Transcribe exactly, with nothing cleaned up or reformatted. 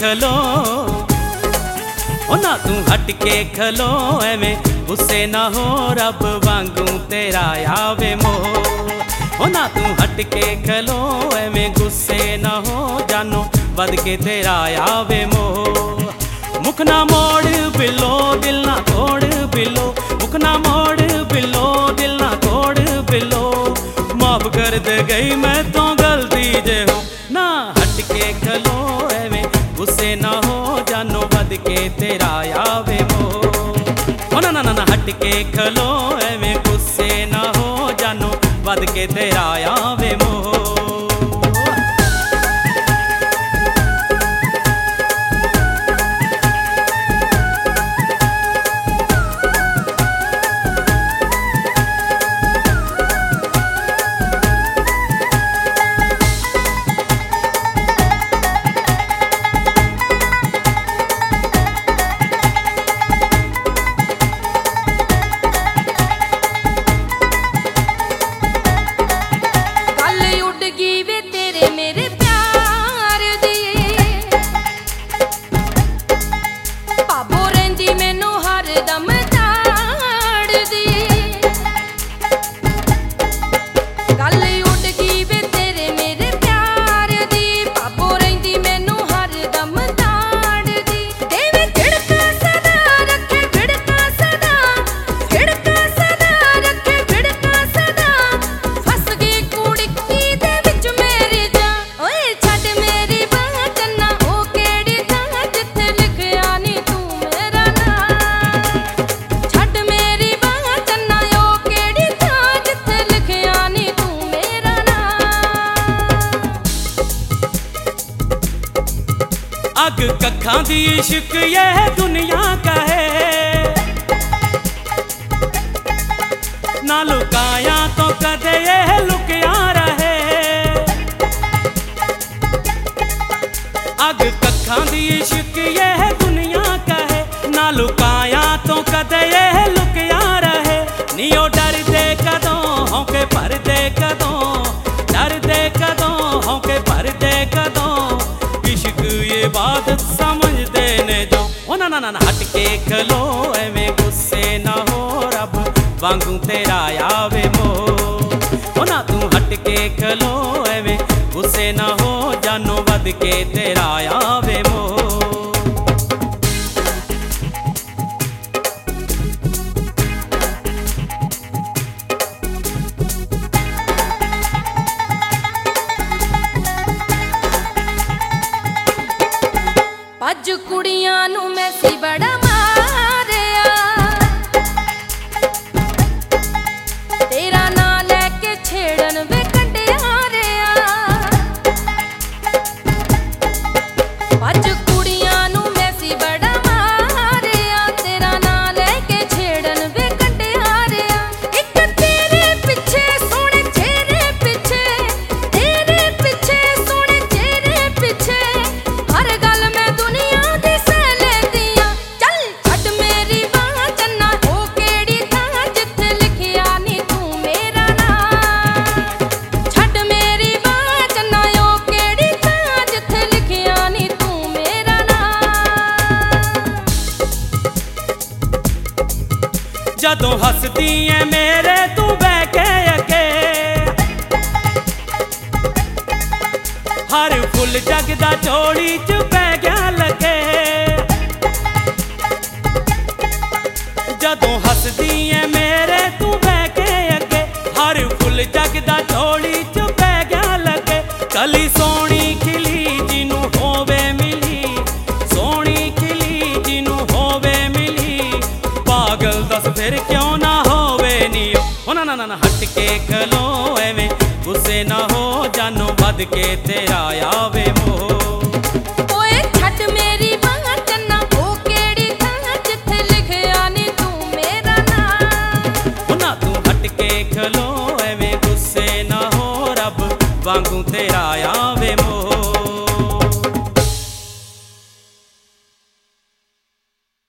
खलो ओ ना तू हट के खलो एवें गुस्से ना हो रब वांगू तेरा आवे मोह। ओ ना तू हट के खलो एवें गुस्से ना हो जानो बद के तेरा आवे मोह। मुख ना मोड़ बिलो दिल ना तोड़ बिलो, मुख ना मोड़ बिलो दिल ना तोड़ बिलो। माफ कर दे गई मैं तो गलती जे हो ना हट के खलो एवें गुस्से ना हो जानो बद के तेरा आवे मोह। ओ ना ना ना हट के खलो एवें गुस्से ना हो जानो बद के तेरा आवे मोह। अग कखा दी इश्क यह दुनिया का है, ना लुकाया तो कदे यह लुकिया रहे। अग कखा दी इश्क यह दुनिया का है, ना लुकाया तो कदे यह लुकिया रहे। नियो डर दे कदों होके भर दे कदों, डर दे कदों होके भर दे कदों। इश्क ये बात समझ देने जो ओ ना ना ना हट के खलो एवें गुस्से ना हो रब वांगू तेरा आवे मोह। ओ ना तू हट के खलो एवें गुस्से ना हो जानो बद के तेरा आवे मोह। अज कुड़ियां नू मैसी बड़ा मारिया, तेरा ना लैके छेड़न वे कंडियारिया। अज कुड़ियां नू मैसी बड़ा मारिया, तेरा ना लैके छेड़न वे कंडियारिया। एक तेरे पिछे सोने चेहरे पिछे, तेरे पिछे सोने चेहरे पिछे हर गल में जदों हसदी है मेरे तू बह के अगे, हर फुल जगदा चोड़ी च पै गया लगे। जदों हसदी है मेरे तू बह के अगे, हर फुल जगदा चोड़ी च पै गया लगे। कली सोनी खिली जिनू होवे मिली, सोनी खिली जिनू होवे मिली। पागल दस फिर क्यों ना होवे नियो ओ ना ना ना हट के खलो एवें गुस्से ना हो जानो बद के तेरा आवे मोह।